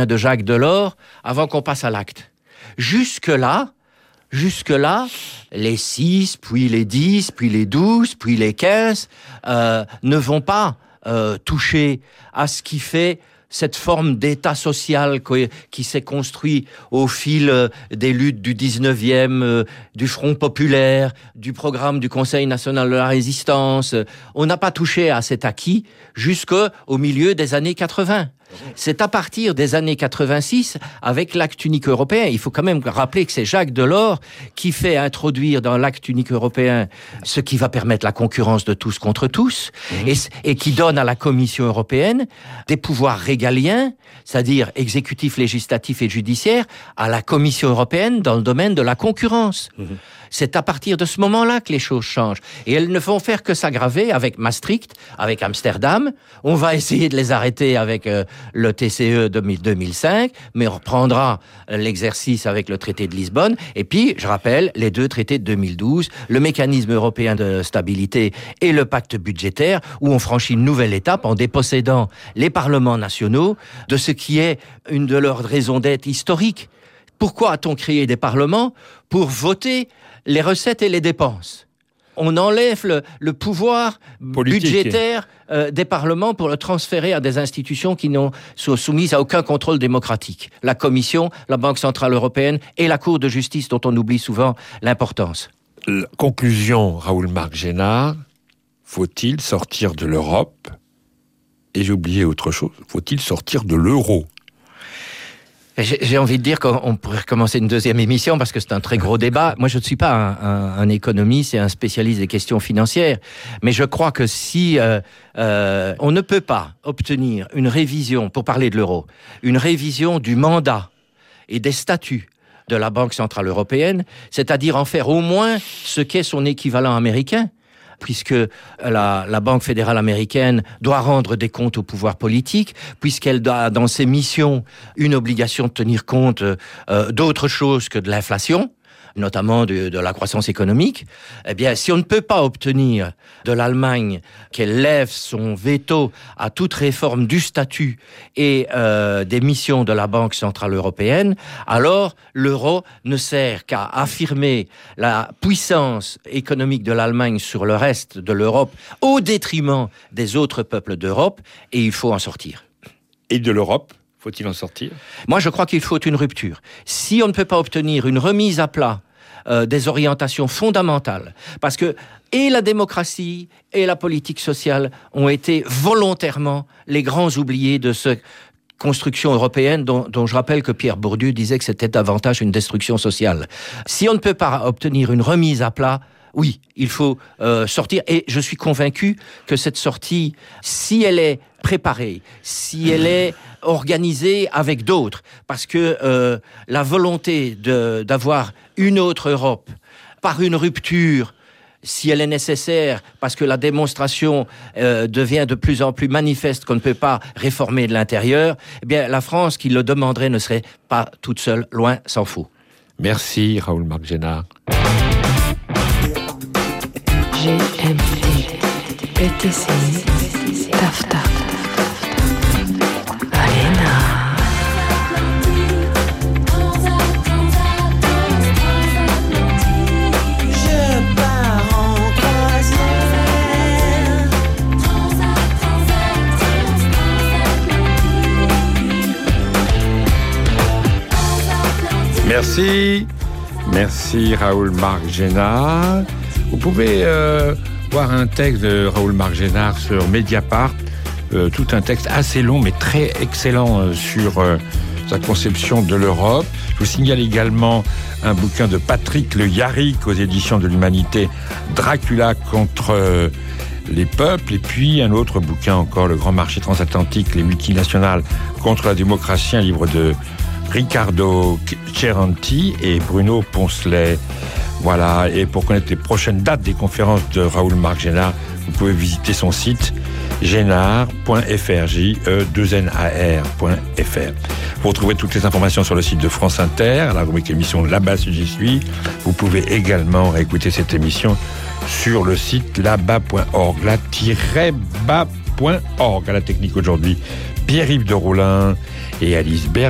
européen de Jacques Delors avant qu'on passe à l'acte. Jusque-là, les 6, puis les 10, puis les 12, puis les 15 ne vont pas toucher à ce qui fait cette forme d'état social qui s'est construit au fil des luttes du 19e, du Front populaire, du programme du Conseil national de la résistance. On n'a pas touché à cet acquis jusqu'au milieu des années 80. C'est à partir des années 86, avec l'acte unique européen, il faut quand même rappeler que c'est Jacques Delors qui fait introduire dans l'acte unique européen ce qui va permettre la concurrence de tous contre tous, et qui donne à la Commission européenne des pouvoirs régaliens, c'est-à-dire exécutifs, législatifs et judiciaires, à la Commission européenne dans le domaine de la concurrence. C'est à partir de ce moment-là que les choses changent. Et elles ne vont faire que s'aggraver avec Maastricht, avec Amsterdam. On va essayer de les arrêter avec le TCE 2005, mais on reprendra l'exercice avec le traité de Lisbonne. Et puis, je rappelle, les 2 traités de 2012, le mécanisme européen de stabilité et le pacte budgétaire, où on franchit une nouvelle étape en dépossédant les parlements nationaux de ce qui est une de leurs raisons d'être historiques. Pourquoi a-t-on créé des parlements? Pour voter les recettes et les dépenses. On enlève le pouvoir budgétaire des parlements pour le transférer à des institutions qui sont soumises à aucun contrôle démocratique. La Commission, la Banque centrale européenne et la Cour de justice dont on oublie souvent l'importance. Conclusion, Raoul-Marc Génard, faut-il sortir de l'Europe? Et j'ai oublié autre chose, faut-il sortir de l'euro? J'ai envie de dire qu'on pourrait recommencer une deuxième émission parce que c'est un très gros débat. Moi, je ne suis pas un économiste et un spécialiste des questions financières, mais je crois que si on ne peut pas obtenir une révision, pour parler de l'euro, une révision du mandat et des statuts de la Banque centrale européenne, c'est-à-dire en faire au moins ce qu'est son équivalent américain, puisque la Banque fédérale américaine doit rendre des comptes au pouvoir politique, puisqu'elle a dans ses missions une obligation de tenir compte d'autre chose que de l'inflation, notamment de la croissance économique, eh bien, si on ne peut pas obtenir de l'Allemagne qu'elle lève son veto à toute réforme du statut et des missions de la Banque centrale européenne, alors l'euro ne sert qu'à affirmer la puissance économique de l'Allemagne sur le reste de l'Europe au détriment des autres peuples d'Europe, et il faut en sortir. Et de l'Europe ? Faut-il en sortir ? Moi, je crois qu'il faut une rupture. Si on ne peut pas obtenir une remise à plat des orientations fondamentales, parce que et la démocratie et la politique sociale ont été volontairement les grands oubliés de cette construction européenne dont je rappelle que Pierre Bourdieu disait que c'était davantage une destruction sociale. Si on ne peut pas obtenir une remise à plat, oui, il faut sortir. Et je suis convaincu que cette sortie, si elle est préparée, si elle est organisée avec d'autres, parce que la volonté d'avoir une autre Europe par une rupture, si elle est nécessaire, parce que la démonstration devient de plus en plus manifeste qu'on ne peut pas réformer de l'intérieur, eh bien la France qui le demanderait ne serait pas toute seule, loin s'en faut. Merci Raoul-Marc Génard. GMT, PTC, TAFTA, ALENA. Je pars en croisière. Merci Raoul-Marc Génard. Vous pouvez voir un texte de Raoul-Marc Génard sur Mediapart, tout un texte assez long mais très excellent sur sa conception de l'Europe. Je vous signale également un bouquin de Patrick Le Yarrick aux éditions de l'Humanité, Dracula contre les peuples, et puis un autre bouquin encore, Le grand marché transatlantique, les multinationales contre la démocratie, un livre de Riccardo Ceranti et Bruno Poncelet. Voilà, et pour connaître les prochaines dates des conférences de Raoul-Marc Génard, vous pouvez visiter son site génard.fr, JE2NAR.fr. Vous retrouvez toutes les informations sur le site de France Inter, la rubrique émission Là-bas si j'y suis. Vous pouvez également réécouter cette émission sur le site là-bas.org, là-bas.org. À la technique aujourd'hui, Pierre-Yves de Roulin et Alice Berg.